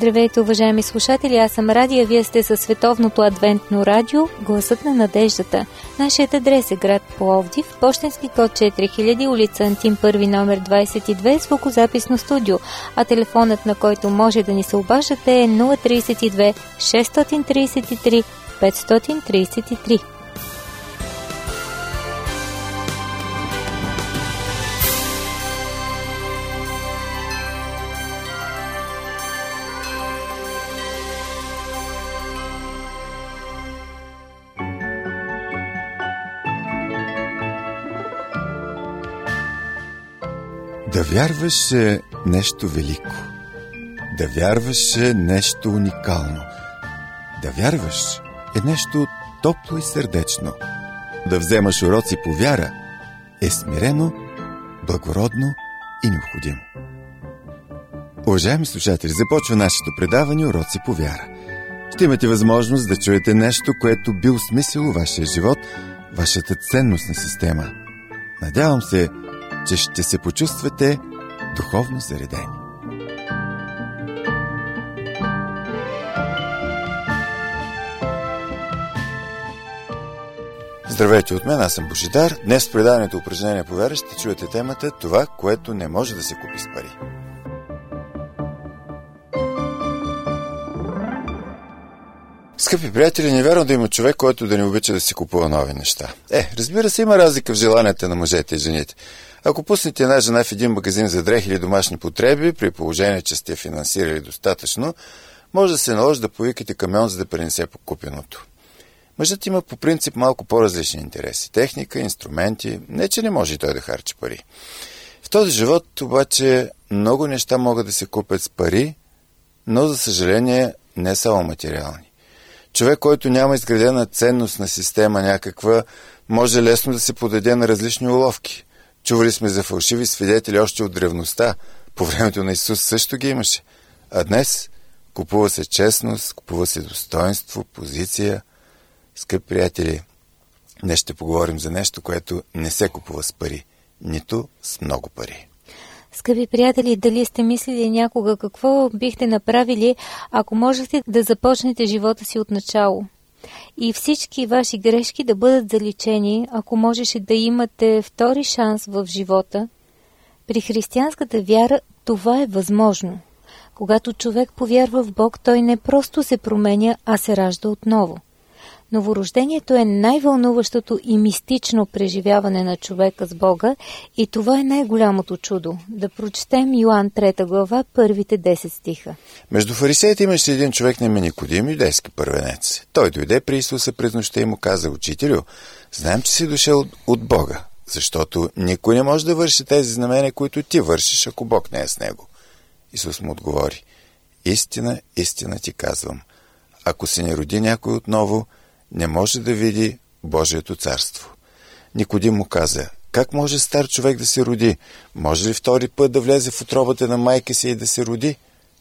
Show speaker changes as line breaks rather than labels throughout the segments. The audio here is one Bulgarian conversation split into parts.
Здравейте, уважаеми слушатели, аз съм Ради, а вие сте със Световното адвентно радио, Гласът на надеждата. Нашият адрес е град Пловдив, пощенски код 4000, улица Антим 1, номер 22, звукозаписно студио, а телефонът, на който може да ни се обаждате е 032 633 533.
Да вярваш е нещо велико. Да вярваш е нещо уникално. Да вярваш е нещо топло и сърдечно. Да вземаш уроци по вяра е смирено, благородно и необходимо. Уважаеми слушатели, започва нашето предаване Уроци по вяра. Ще имате възможност да чуете нещо, което би осмислило вашия живот, вашата ценностна система. Надявам се, че ще се почувствате духовно заредени. Здравейте от мен, аз съм Божидар. Днес в предаването Упражнения по вяра ще чуете темата "Това, което не може да се купи с пари". Скъпи приятели, не вярвам да има човек, който да не обича да си купува нови неща. Разбира се, има разлика в желанията на мъжете и жените. Ако пуснете една жена в един магазин за дрехи или домашни потреби, при положение, че сте финансирали достатъчно, може да се наложи да повикате камион, за да пренесе покупеното. Мъжът има по принцип малко по-различни интереси. Техника, инструменти, не че не може и той да харчи пари. В този живот обаче много неща могат да се купят с пари, но за съжаление не само материални. Човек, който няма изградена ценностна система някаква, може лесно да се подаде на различни уловки. Чували сме за фалшиви свидетели още от древността. По времето на Исус също ги имаше. А днес купува се честност, купува се достоинство, позиция. Скъпи приятели, днес ще поговорим за нещо, което не се купува с пари, нито с много пари.
Скъпи приятели, дали сте мислили някога какво бихте направили, ако можете да започнете живота си от начало? И всички ваши грешки да бъдат заличени, ако можеше да имате втори шанс в живота? При християнската вяра това е възможно. Когато човек повярва в Бог, той не просто се променя, а се ражда отново. Новорождението е най-вълнуващото и мистично преживяване на човека с Бога и това е най-голямото чудо. Да прочетем Йоан 3 глава, първите 10 стиха.
Между фарисеите имаше един човек на име Никодим, юдейски първенец. Той дойде при Исуса през нощта и му каза: "Учителю, знаем, че си дошъл от Бога, защото никой не може да върши тези знамения, които ти вършиш, ако Бог не е с него." Исус му отговори: "Истина, истина ти казвам, ако се не роди някой отново, не може да види Божието царство." Никодим му каза: "Как може стар човек да се роди? Може ли втори път да влезе в утробата на майка си и да се роди?"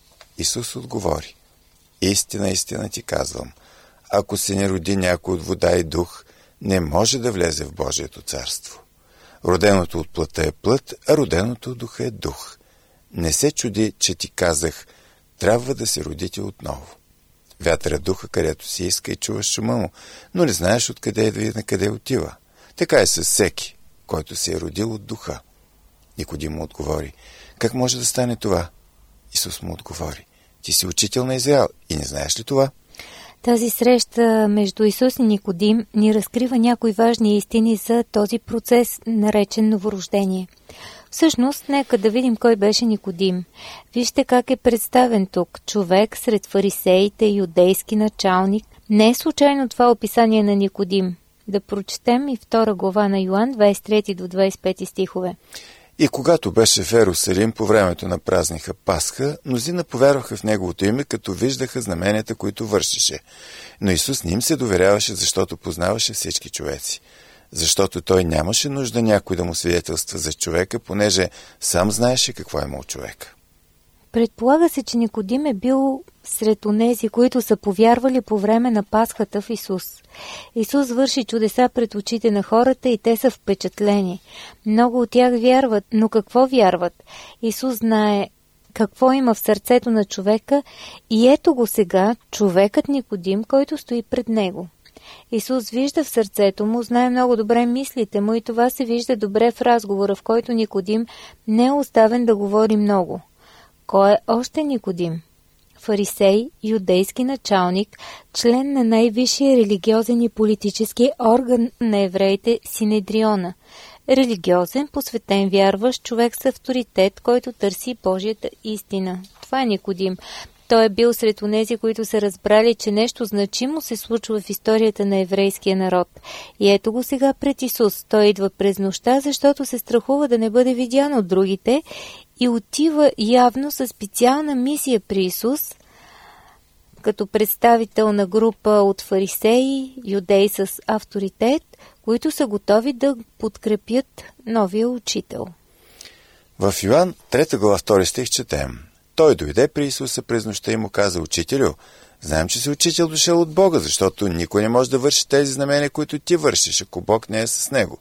Исус отговори: "Истина, истина ти казвам, ако се не роди някой от вода и дух, не може да влезе в Божието царство. Роденото от плътта е плът, а роденото от духа е дух. Не се чуди, че ти казах, трябва да се родите отново. Вятъра духа, където си иска и чуваш шума му, но не знаеш откъде идва и на къде отива. Така е с всеки, който се е родил от духа." Никодим му отговори: "Как може да стане това?" Исус му отговори: "Ти си учител на Израел и не знаеш ли това?"
Тази среща между Исус и Никодим ни разкрива някои важни истини за този процес, наречен новорождение. Всъщност, нека да видим кой беше Никодим. Вижте как е представен тук. Човек сред фарисеите, юдейски началник. Не е случайно това описание на Никодим. Да прочетем и 2 глава на Йоан, 23 до 25 стихове.
"И когато беше в Ерусалим по времето на празника Пасха, мнозина повярваха в неговото име, като виждаха знаменията, които вършеше. Но Исус не им се доверяваше, защото познаваше всички човеци. Защото той нямаше нужда някой да му свидетелства за човека, понеже сам знаеше какво е имал човек."
Предполага се, че Никодим е бил сред онези, които са повярвали по време на Пасхата в Исус. Исус върши чудеса пред очите на хората и те са впечатлени. Много от тях вярват, но какво вярват? Исус знае какво има в сърцето на човека и ето го сега човекът Никодим, който стои пред него. Исус вижда в сърцето му, знае много добре мислите му и това се вижда добре в разговора, в който Никодим не е оставен да говори много. Кой е още Никодим? Фарисей, юдейски началник, член на най-висшия религиозен и политически орган на евреите Синедриона. Религиозен, посветен, вярващ човек с авторитет, който търси Божията истина. Това е Никодим. Той е бил сред онези, които са разбрали, че нещо значимо се случва в историята на еврейския народ. И ето го сега пред Исус. Той идва през нощта, защото се страхува да не бъде видян от другите и отива явно със специална мисия при Исус, като представител на група от фарисеи, юдеи с авторитет, които са готови да подкрепят новия учител.
В Йоан 3 глава 2 стих четем: Той дойде при Исуса през нощта и му каза: Учителю, знаем, че си учител дошъл от Бога, защото никой не може да върши тези знамения, които ти вършиш, ако Бог не е с него.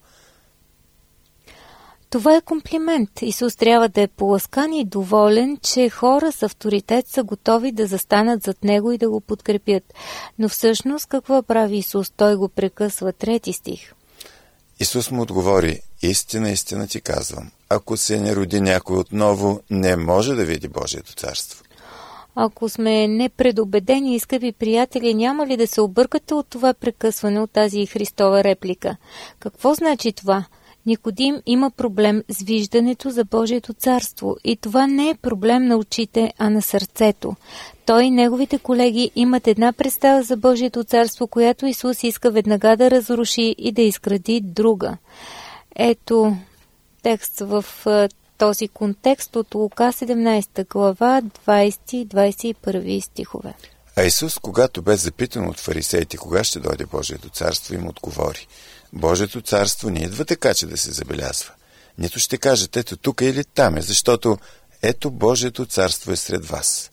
Това е комплимент. Исус трябва да е поласкан и доволен, че хора с авторитет са готови да застанат зад него и да го подкрепят. Но всъщност какво прави Исус? Той го прекъсва. 3 стих.
Исус му отговори: Истина, истина ти казвам, ако се не роди някой отново, не може да види Божието царство.
Ако сме непредубедени, скъпи приятели, няма ли да се объркате от това прекъсване, от тази Христова реплика? Какво значи това? Никодим има проблем с виждането за Божието царство и това не е проблем на очите, а на сърцето. Той и неговите колеги имат една представа за Божието царство, която Исус иска веднага да разруши и да изгради друга. Ето текст в този контекст от Лука 17 глава 20-21 стихове.
А Исус, когато бе запитан от фарисеите кога ще дойде Божието царство, им отговори: Божието царство не идва така, че да се забелязва. Нито ще кажат: ето тук или там е, защото ето Божието царство е сред вас.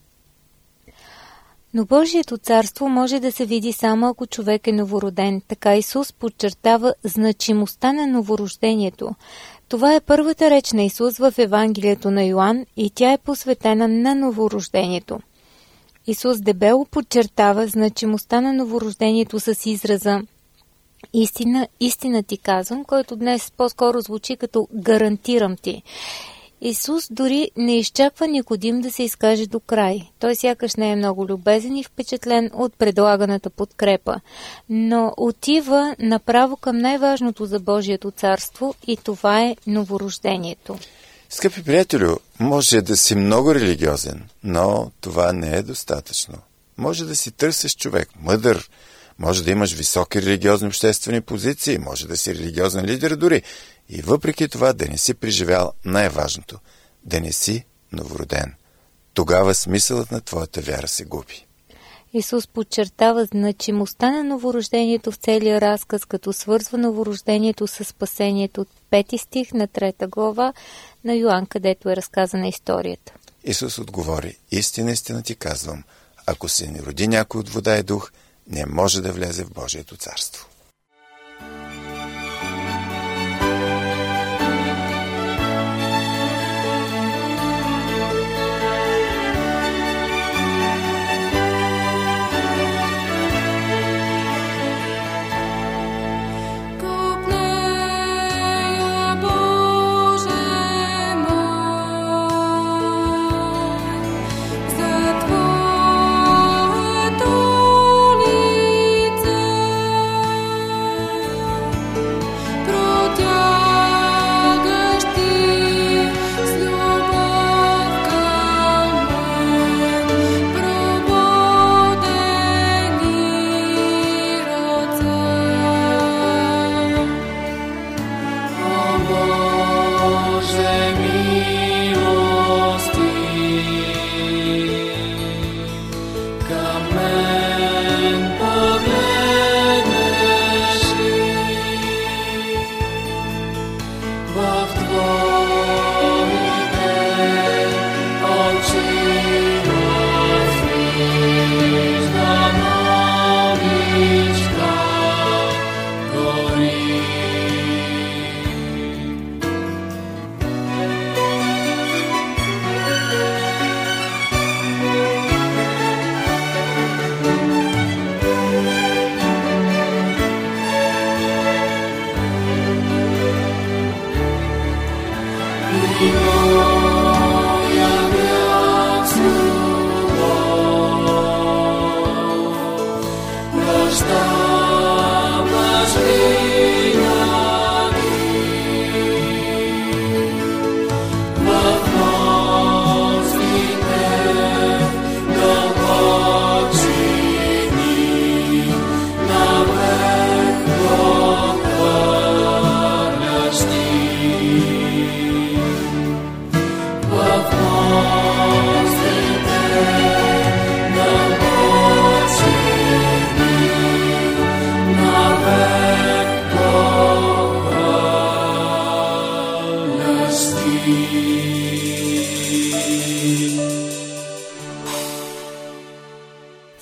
Но Божието царство може да се види само ако човек е новороден. Така Исус подчертава значимостта на новорождението. Това е първата реч на Исус в Евангелието на Йоан и тя е посветена на новорождението. Исус дебело подчертава значимостта на новорождението с израза Истина, истина ти казвам, който днес по-скоро звучи като гарантирам ти. Исус дори не изчаква Никодим да се изкаже до край. Той сякаш не е много любезен и впечатлен от предлаганата подкрепа, но отива направо към най-важното за Божието царство и това е новорождението.
Скъпи приятелю, може да си много религиозен, но това не е достатъчно. Може да си търсиш човек, мъдър, може да имаш високи религиозни обществени позиции, може да си религиозен лидер дори, и въпреки това да не си преживял най-важното – да не си новороден. Тогава смисълът на твоята вяра се губи.
Исус подчертава значимостта на новорождението в целия разказ, като свързва новорождението с спасението от 5 стих на 3 глава на Йоан, където е разказана историята.
Исус отговори: Истина, истина ти казвам, ако се не роди някой от вода и дух, не може да влезе в Божието царство.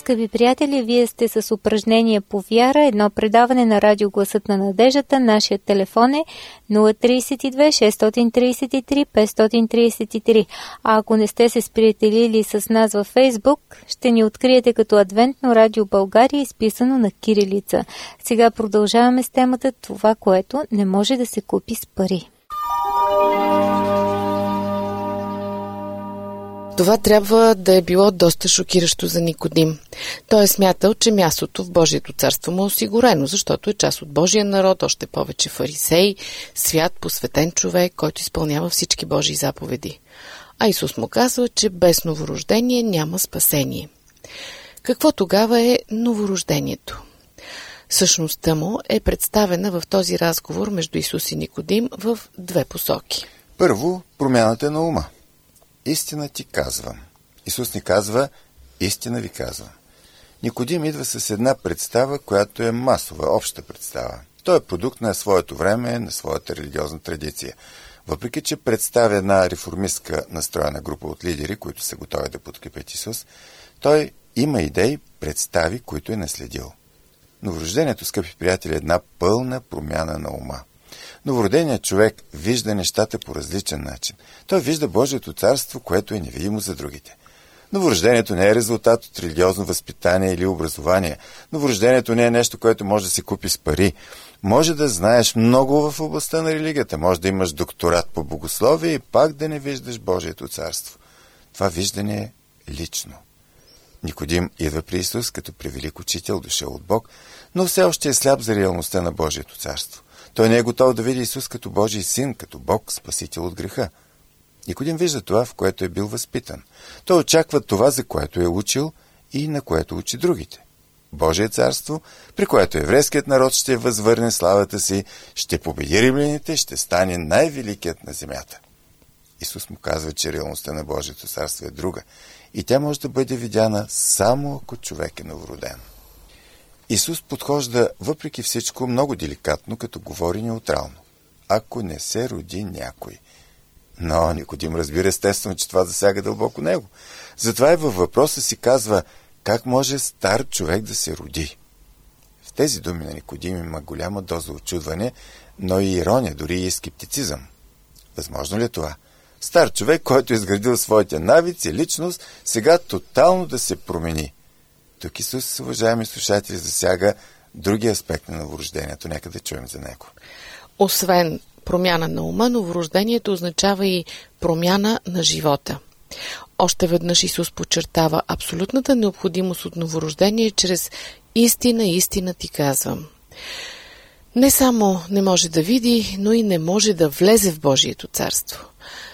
скъпи приятели, вие сте с упражнение по вяра, едно предаване на радио Гласът на надеждата. Нашият телефон е 032 633 533. А ако не сте се сприятелили с нас във Фейсбук, ще ни откриете като Адвентно радио България, изписано на кирилица. Сега продължаваме с темата това, което не може да се купи с пари.
Това трябва да е било доста шокиращо за Никодим. Той е смятал, че мястото в Божието царство му е осигурено, защото е част от Божия народ, още повече фарисей, свят, посветен човек, който изпълнява всички Божии заповеди. А Исус му казва, че без новорождение няма спасение. Какво тогава е новорождението? Същността му е представена в този разговор между Исус и Никодим в две посоки.
Първо, промяната на ума. Истина ти казвам. Исус ни казва, истина ви казвам. Никодим идва с една представа, която е масова, обща представа. Той е продукт на своето време, на своята религиозна традиция. Въпреки че представя една реформистка настроена група от лидери, които са готови да подкрепят Исус, той има идеи, представи, които е наследил. Новорождението, скъпи приятели, е една пълна промяна на ума. Новороденият човек вижда нещата по различен начин. Той вижда Божието царство, което е невидимо за другите. Новорождението не е резултат от религиозно възпитание или образование. Новорождението не е нещо, което може да се купи с пари. Може да знаеш много в областта на религията, може да имаш докторат по богословие и пак да не виждаш Божието царство. Това виждане е лично. Никодим идва при Исус като превелик учител, дошъл от Бог, но все още е сляп за реалността на Божието царство. Той не е готов да види Исус като Божий син, като Бог, спасител от греха. Никодим вижда това, в което е бил възпитан. Той очаква това, за което е учил и на което учи другите. Божие царство, при което еврейският народ ще възвърне славата си, ще победи римляните, ще стане най-великият на земята. Исус му казва, че реалността на Божието царство е друга и тя може да бъде видяна само ако човек е новороден. Исус подхожда въпреки всичко много деликатно, като говори неутрално. Ако не се роди някой. Но Никодим разбира естествено, че това засяга дълбоко него. Затова и във въпроса си казва, как може стар човек да се роди? В тези думи на Никодим има голяма доза очудване, но и ирония, дори и скептицизъм. Възможно ли е това? Стар човек, който е изградил своите навици, личност, сега тотално да се промени. Тук Исус, уважаеми слушатели, засяга други аспект на новорождението. Нека да чуем за него.
Освен промяна на ума, новорождението означава и промяна на живота. Още веднъж Исус подчертава абсолютната необходимост от новорождение чрез истина ти казвам. Не само не може да види, но и не може да влезе в Божието царство.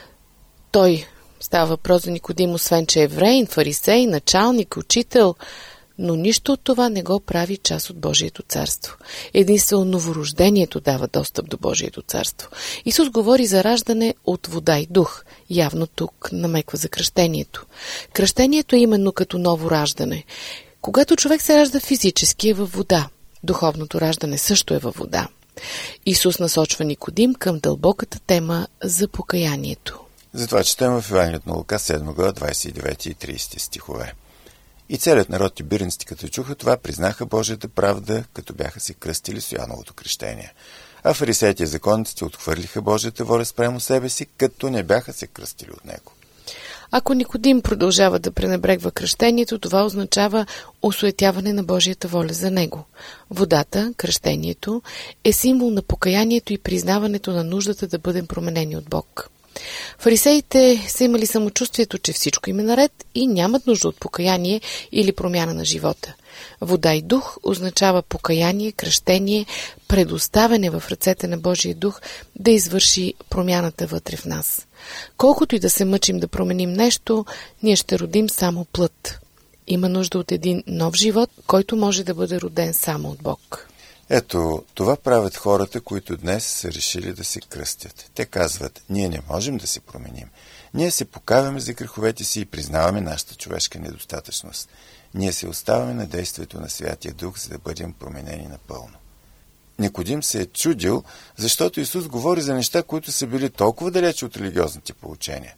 Той, става въпрос за Никодим, освен че е евреин, фарисей, началник, учител, но нищо от това не го прави част от Божието царство. Единствено новорождението дава достъп до Божието царство. Исус говори за раждане от вода и дух. Явно тук намеква за кръщението. Кръщението е именно като ново раждане. Когато човек се ражда физически, е във вода. Духовното раждане също е във вода. Исус насочва Никодим към дълбоката тема за покаянието.
Затова четем в Евангелието на Лука 7 глава 29 и 30 стихове. И целият народ и бирниците, като чуха това, признаха Божията правда, като бяха се кръстили с Йоановото кръщение. А фарисеите и законниците отхвърлиха Божията воля спрямо себе си, като не бяха се кръстили от него.
Ако Никодим продължава да пренебрегва кръщението, това означава осуетяване на Божията воля за него. Водата, кръщението, е символ на покаянието и признаването на нуждата да бъдем променени от Бог. Фарисеите са имали самочувствието, че всичко им е наред и нямат нужда от покаяние или промяна на живота. Вода и дух означава покаяние, кръщение, предоставяне в ръцете на Божия дух да извърши промяната вътре в нас. Колкото и да се мъчим да променим нещо, ние ще родим само плът. Има нужда от един нов живот, който може да бъде роден само от Бог.
Ето, това правят хората, които днес са решили да се кръстят. Те казват, ние не можем да се променим. Ние се покаваме за греховете си и признаваме нашата човешка недостатъчност. Ние се оставаме на действието на Святия Дух, за да бъдем променени напълно. Никодим се е чудил, защото Исус говори за неща, които са били толкова далече от религиозните поучения.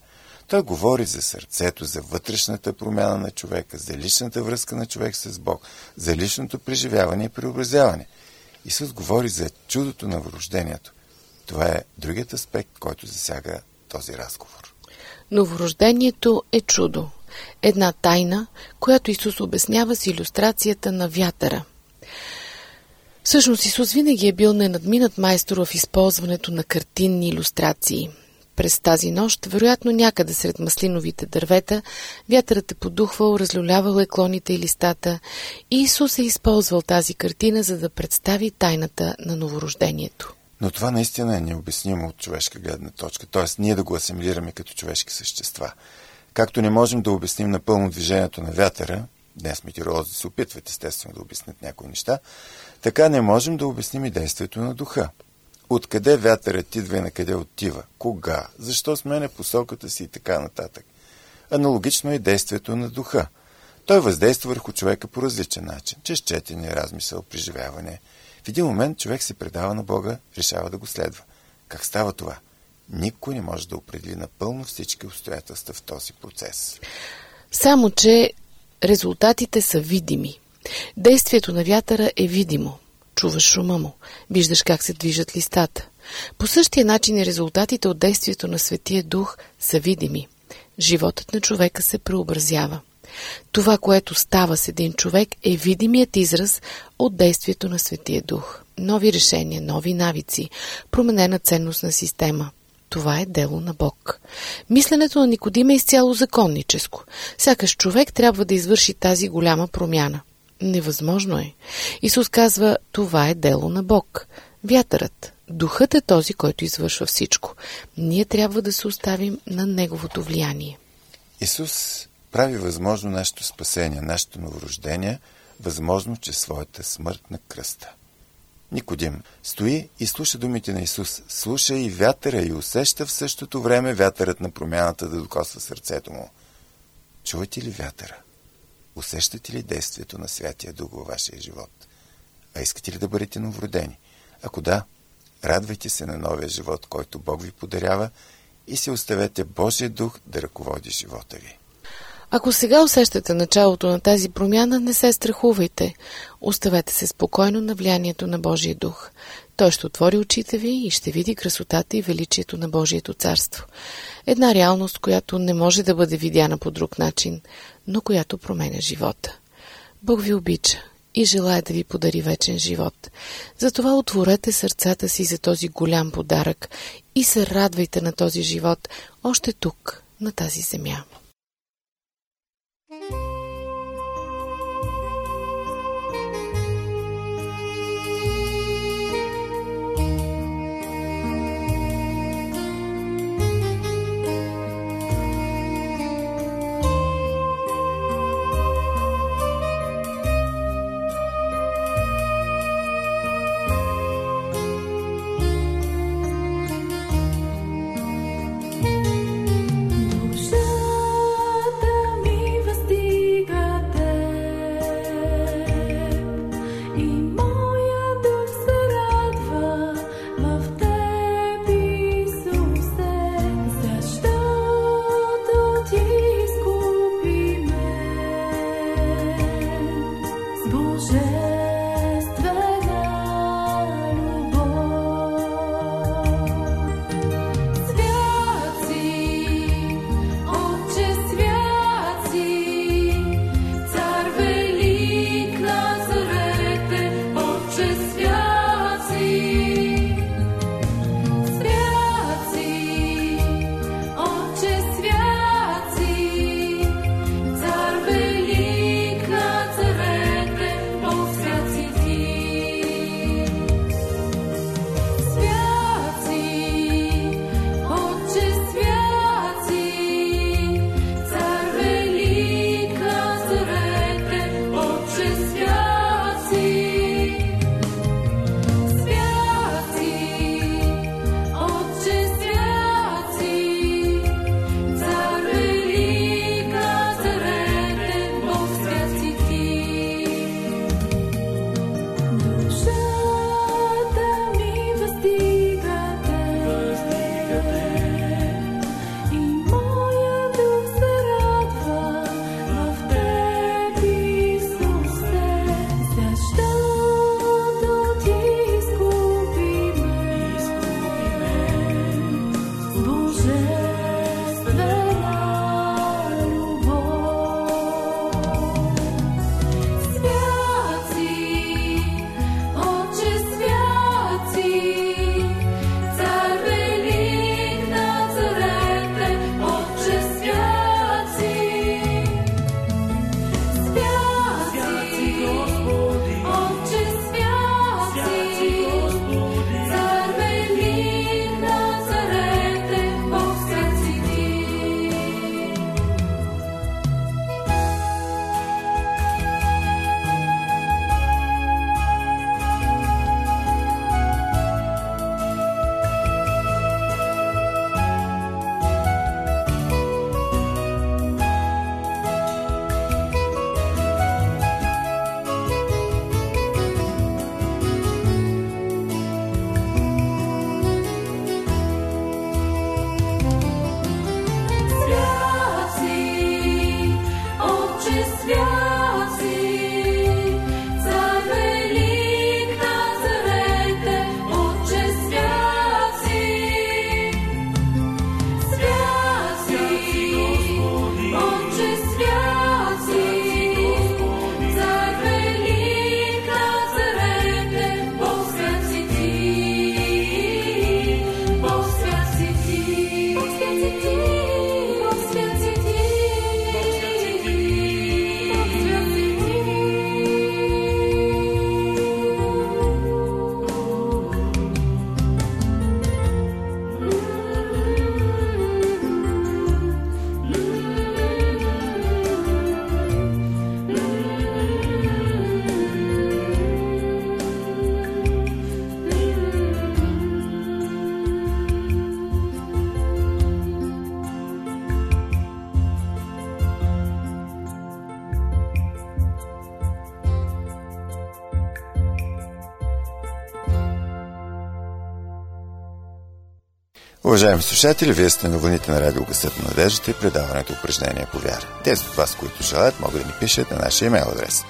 Той говори за сърцето, за вътрешната промяна на човека, за личната връзка на човек с Бог, за личното преживяване и преобразяване. Исус говори за чудото на врождението. Това е другият аспект, който засяга този разговор.
Новорождението е чудо. Една тайна, която Исус обяснява с илюстрацията на вятъра. Всъщност Исус винаги е бил ненадминат майстор в използването на картинни илюстрации. През тази нощ, вероятно някъде сред маслиновите дървета, вятърът е подухвал, разлюлявал е клоните и листата и Исус е използвал тази картина, за да представи тайната на новорождението.
Но това наистина е необяснимо от човешка гледна точка, т.е. ние да го асимилираме като човешки същества. Както не можем да обясним напълно движението на вятъра, днес метеоролозите се опитват естествено да обяснят някои неща, така не можем да обясним и действието на духа. Откъде вятърът идва и на къде отива? Кога? Защо сменя посоката си и така нататък? Аналогично е действието на духа. Той въздейства върху човека по различен начин, чрез четене, размисъл, преживяване. В един момент човек се предава на Бога, решава да го следва. Как става това? Никой не може да определи напълно всички обстоятелства в този процес.
Само, че резултатите са видими. Действието на вятъра е видимо. Чуваш шума му, виждаш как се движат листата. По същия начин и резултатите от действието на Светия Дух са видими. Животът на човека се преобразява. Това, което става с един човек, е видимият израз от действието на Светия Дух. Нови решения, нови навици, променена ценностна система. Това е дело на Бог. Мисленето на Никодим е изцяло законническо. Сякаш човек трябва да извърши тази голяма промяна. Невъзможно е. Исус казва, това е дело на Бог. Вятърът, духът е този, който извършва всичко. Ние трябва да се оставим на неговото влияние.
Исус прави възможно нашето спасение, нашето новорождение, възможно чрез своята смърт на кръста. Никодим стои и слуша думите на Исус. Слуша и вятъра и усеща в същото време вятърът на промяната да докосва сърцето му. Чувате ли вятъра? Усещате ли действието на Святия Дух във вашия живот? А искате ли да бъдете новородени? Ако да, радвайте се на новия живот, който Бог ви подарява и си оставете Божия Дух да ръководи живота ви.
Ако сега усещате началото на тази промяна, не се страхувайте. Оставете се спокойно на влиянието на Божия Дух. Той ще отвори очите ви и ще види красотата и величието на Божието царство. Една реалност, която не може да бъде видяна по друг начин, но която променя живота. Бог ви обича и желая да ви подари вечен живот. Затова отворете сърцата си за този голям подарък и се радвайте на този живот още тук, на тази земя.
Уважаеми слушатели, вие сте на вълните на радио Гласът на надеждата и предаването упражнения по вяра. Тези от вас, които желаят, могат да ни пишат на нашия имейл адрес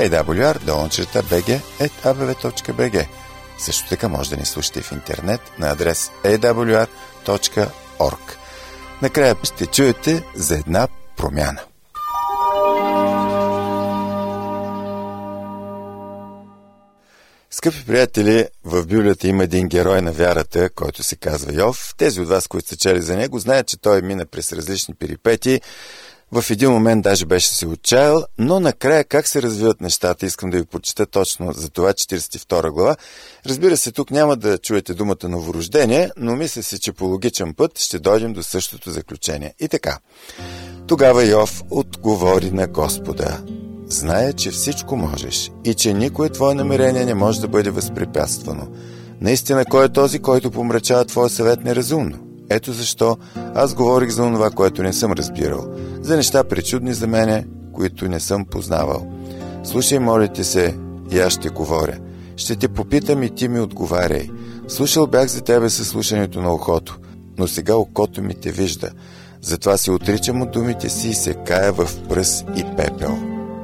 awr@abv.bg. Също така може да ни слушате в интернет на адрес awr.org. Накрая ще чуете за една промяна. Скъпи приятели, в Библията има един герой на вярата, който се казва Йов. Тези от вас, които са чели за него, знаят, че той мина през различни перипетии. В един момент даже беше се отчаял, но накрая как се развиват нещата, искам да ви прочета точно за това 42 глава. Разбира се, тук няма да чуете думата новорождение, но мисля си, че по логичен път ще дойдем до същото заключение. И така. Тогава Йов отговори на Господа: зная, че всичко можеш и че никое твое намерение не може да бъде възпрепятствано. Наистина, кой е този, който помрачава твоя съвет неразумно? Ето защо аз говорих за това, което не съм разбирал, за неща пречудни за мене, които не съм познавал. Слушай, молите се, и аз ще говоря. Ще те попитам и ти ми отговаряй. Слушал бях за тебе със слушането на ухото, но сега окото ми те вижда. Затова се отричам от думите си и се кая в пръс и пепел.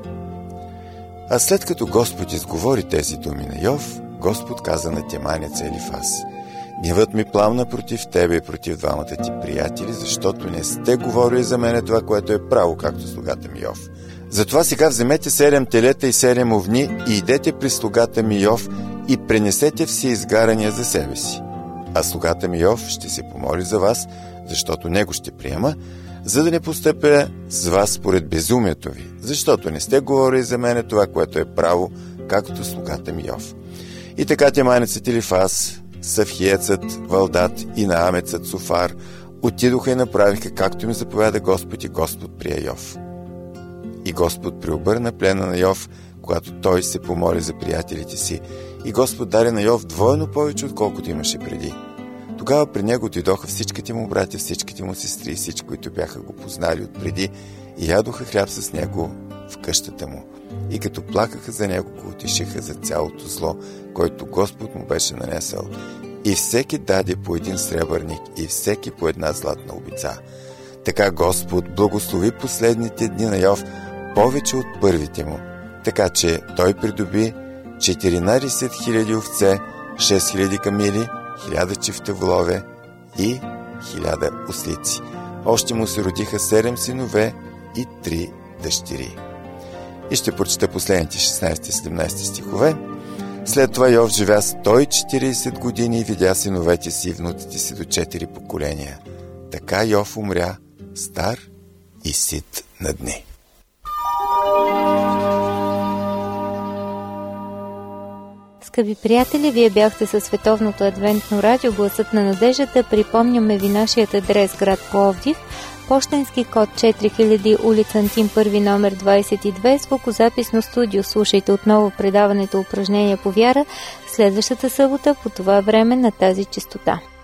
А след като Господ изговори тези думи на Йов, Господ каза на теманеца Елифаз: гневът ми пламна против тебе и против двамата ти приятели, защото не сте говорили за мене това, което е право, както слугата ми Йов. Затова сега вземете 7 телета и 7 овни и идете при слугата ми Йов и пренесете все изгарания за себе си. А слугата ми Йов ще се помоли за вас, защото него ще приема, за да не постъпя с вас според безумието ви, защото не сте говорили за мене това, което е право, както слугата ми Йов. И така теманецът Елифаз, Савхиецът, Валдат и Наамецът Софар отидоха и направиха, както им заповяда Господ, и Господ прие Йов. И Господ преобърна плена на Йов, когато той се помоли за приятелите си, и Господ даде на Йов двойно повече, отколкото имаше преди. Тогава при него отидоха всичките му братя, всичките му сестри и всички, които бяха го познали отпреди, и ядоха хляб с него в къщата му. И като плакаха за него, го утешиха за цялото зло, който Господ му беше нанесъл. И всеки даде по един сребърник и всеки по една златна обица. Така Господ благослови последните дни на Йов повече от първите му, така че той придоби 14 000 овце, 6 000 камили, 1000 чифта волове и 1000 ослици. Още му се родиха 7 синове и 3 дъщери. И ще прочета последните 16-17 стихове. След това Йов живя 140 години и видя синовете си и внуците си до 4 поколения. Така Йов умря стар и сит на дни.
Скъпи приятели, вие бяхте със Световното адвентно радио Гласът на надеждата. Припомняме ви нашият адрес: град Пловдив, пощенски код 4000, улица Антим 1, номер 22, звукозаписно студио. Слушайте отново предаването Упражнения по вяра следващата събота по това време на тази честота.